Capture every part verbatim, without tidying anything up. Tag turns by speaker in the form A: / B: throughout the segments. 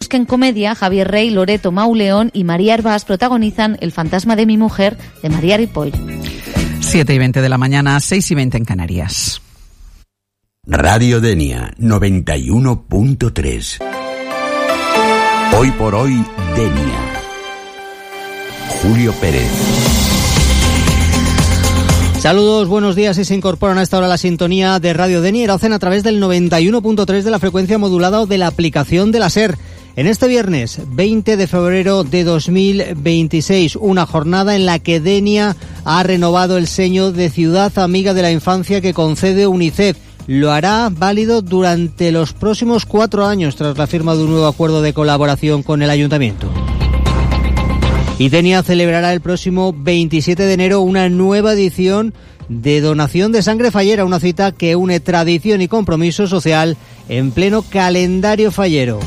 A: Busquen Comedia, Javier Rey, Loreto Mauleón y María Herbás protagonizan El fantasma de mi mujer, de María Ripoll.
B: siete y veinte de la mañana, seis y veinte en Canarias.
C: Radio Denia, noventa y uno punto tres. Hoy por hoy, Denia. Julio Pérez.
D: Saludos, buenos días, y se incorporan a esta hora a la sintonía de Radio Denia y lo hacen a través del noventa y uno punto tres de la frecuencia modulada o de la aplicación de la SER. En este viernes, veinte de febrero de dos mil veintiséis, una jornada en la que Denia ha renovado el sello de Ciudad Amiga de la Infancia que concede UNICEF. Lo hará válido durante los próximos cuatro años tras la firma de un nuevo acuerdo de colaboración con el Ayuntamiento. Y Denia celebrará el próximo veintisiete de enero una nueva edición de donación de sangre fallera, una cita que une tradición y compromiso social en pleno calendario fallero.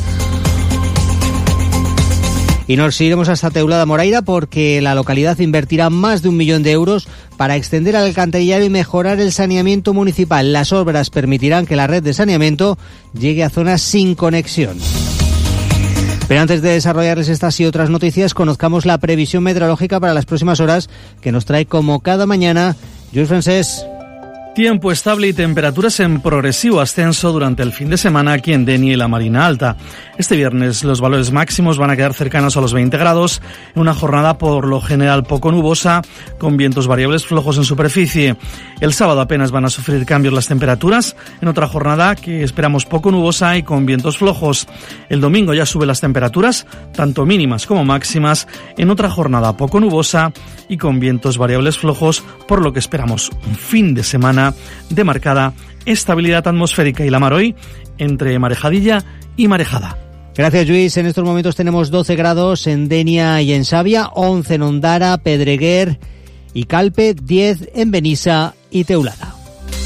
D: Y nos iremos hasta Teulada Moraira porque la localidad invertirá más de un millón de euros para extender el alcantarillado y mejorar el saneamiento municipal. Las obras permitirán que la red de saneamiento llegue a zonas sin conexión. Pero antes de desarrollarles estas y otras noticias, conozcamos la previsión meteorológica para las próximas horas que nos trae como cada mañana Jules Francés.
E: Tiempo estable y temperaturas en progresivo ascenso durante el fin de semana aquí en Denia y la Marina Alta. Este viernes los valores máximos van a quedar cercanos a los veinte grados, en una jornada por lo general poco nubosa, con vientos variables flojos en superficie. El sábado apenas van a sufrir cambios las temperaturas, en otra jornada que esperamos poco nubosa y con vientos flojos. El domingo ya suben las temperaturas, tanto mínimas como máximas, en otra jornada poco nubosa y con vientos variables flojos, por lo que esperamos un fin de semana de marcada estabilidad atmosférica y la mar hoy entre marejadilla y marejada.
D: Gracias, Luis. En estos momentos tenemos doce grados en Denia y en Xavia, once en Ondara, Pedreguer y Calpe, diez en Benissa y Teulada.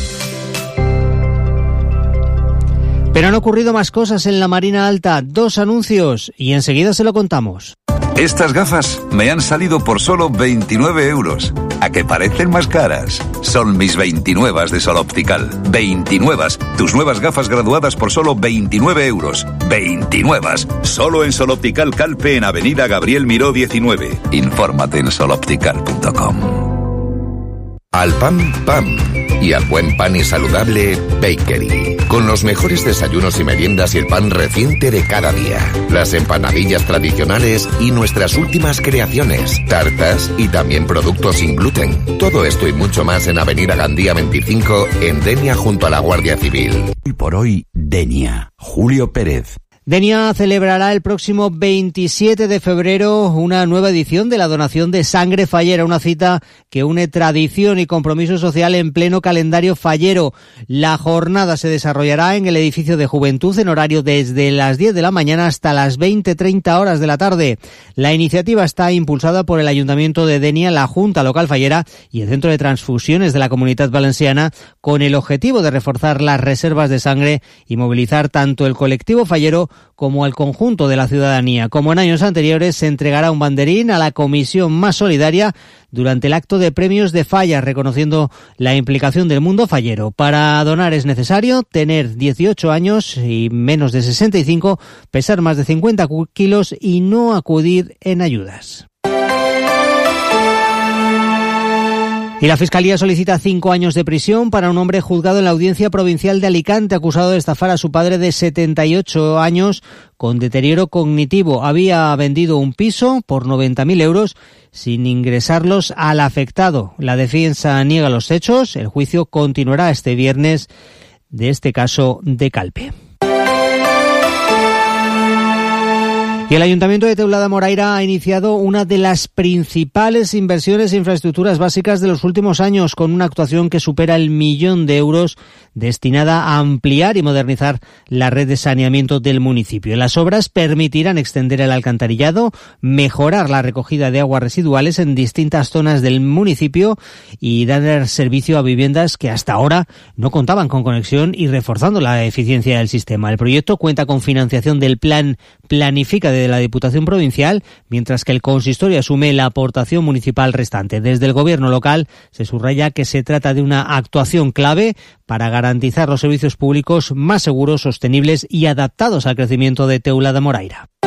D: Pero han ocurrido más cosas en la Marina Alta, dos anuncios y enseguida se lo contamos.
F: Estas gafas me han salido por solo veintinueve euros. ¿A que parecen más caras? Son mis veintinuevas de Sol Optical. veintinuevas. Tus nuevas gafas graduadas por solo veintinueve euros. veintinuevas. Solo en Sol Optical Calpe en Avenida Gabriel Miró diecinueve. Infórmate en sol optical punto com.
G: Al pan, pan. Y al buen pan y saludable, Bakery. Con los mejores desayunos y meriendas y el pan reciente de cada día. Las empanadillas tradicionales y nuestras últimas creaciones. Tartas y también productos sin gluten. Todo esto y mucho más en Avenida Gandía veinticinco, en Denia, junto a la Guardia Civil.
C: Hoy por hoy, Denia. Julio Pérez.
D: Denia celebrará el próximo veintisiete de febrero una nueva edición de la donación de sangre fallera, una cita que une tradición y compromiso social en pleno calendario fallero. La jornada se desarrollará en el edificio de Juventud en horario desde las diez de la mañana hasta las veinte treinta horas de la tarde. La iniciativa está impulsada por el Ayuntamiento de Denia, la Junta Local Fallera y el Centro de Transfusiones de la Comunitat Valenciana, con el objetivo de reforzar las reservas de sangre y movilizar tanto el colectivo fallero como al conjunto de la ciudadanía. Como en años anteriores, se entregará un banderín a la comisión más solidaria durante el acto de premios de fallas, reconociendo la implicación del mundo fallero. Para donar es necesario tener dieciocho años y menos de sesenta y cinco, pesar más de cincuenta kilos y no acudir en ayudas. Y la Fiscalía solicita cinco años de prisión para un hombre juzgado en la Audiencia Provincial de Alicante, acusado de estafar a su padre de setenta y ocho años con deterioro cognitivo. Había vendido un piso por noventa mil euros sin ingresarlos al afectado. La defensa niega los hechos. El juicio continuará este viernes de este caso de Calpe. Y el Ayuntamiento de Teulada Moraira ha iniciado una de las principales inversiones en infraestructuras básicas de los últimos años, con una actuación que supera el millón de euros destinada a ampliar y modernizar la red de saneamiento del municipio. Las obras permitirán extender el alcantarillado, mejorar la recogida de aguas residuales en distintas zonas del municipio y dar servicio a viviendas que hasta ahora no contaban con conexión, y reforzando la eficiencia del sistema. El proyecto cuenta con financiación del Plan Planifica de la Diputación Provincial, mientras que el consistorio asume la aportación municipal restante. Desde el gobierno local se subraya que se trata de una actuación clave para garantizar los servicios públicos más seguros, sostenibles y adaptados al crecimiento de Teulada Moraira.